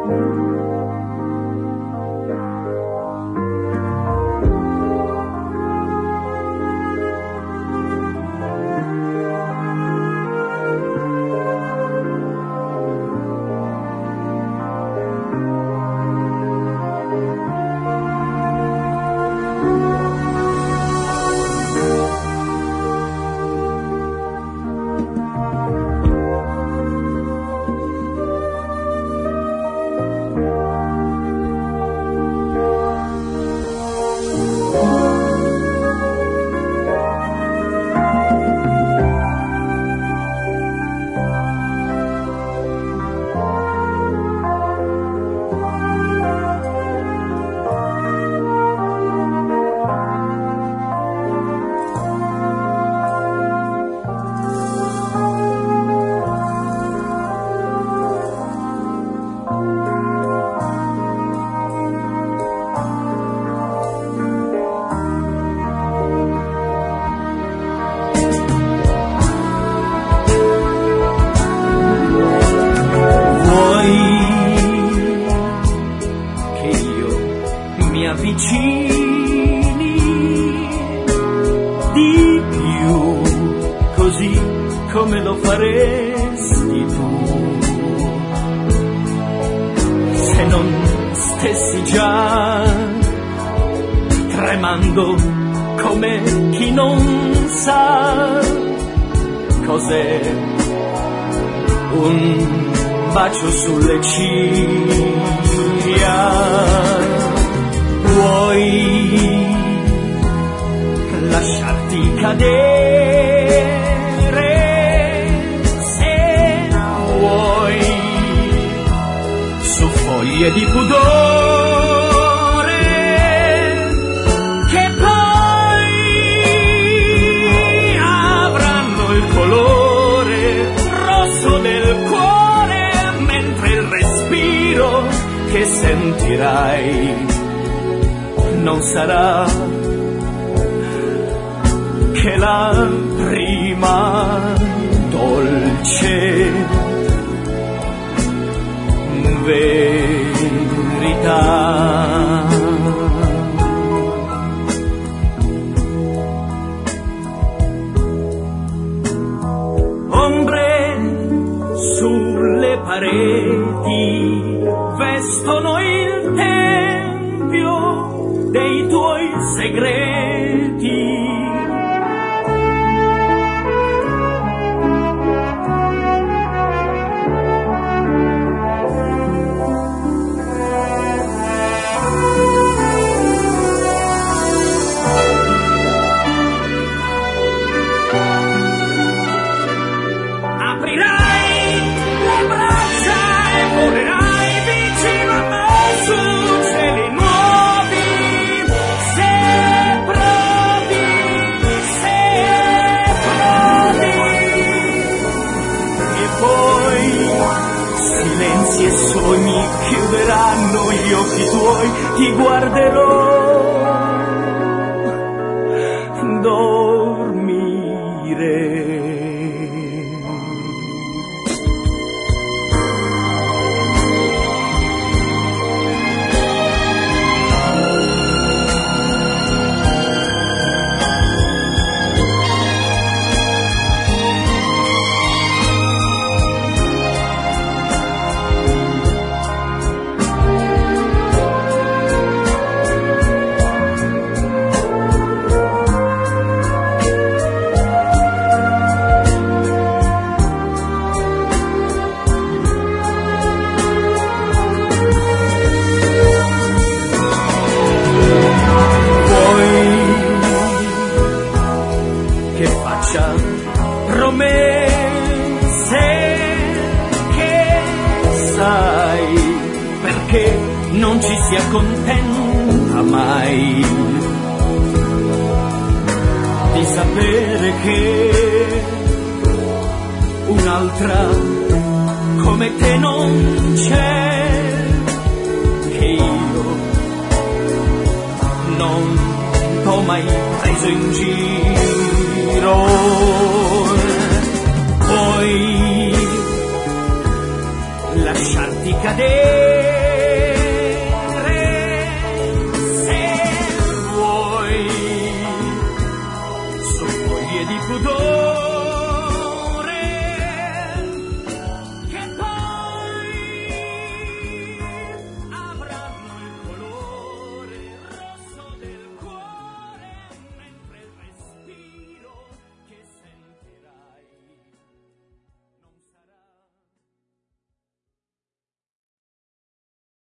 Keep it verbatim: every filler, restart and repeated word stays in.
come lo faresti tu se non stessi già tremando come chi non sa cos'è un bacio sulle ciglia. Vuoi lasciarti cadere se vuoi su foglie di pudore che poi avranno il colore rosso del cuore, mentre il respiro che sentirai non sarà che la prima dolce verità. Ombre sulle pareti vestono il tempio dei tuoi segreti. E sogni chiuderanno gli occhi tuoi, ti guarderò dormire. Promesse che sai perché non ci si accontenta mai di sapere che un'altra come te non c'è, che io non t'ho mai preso in giro. Poi lasciarti cadere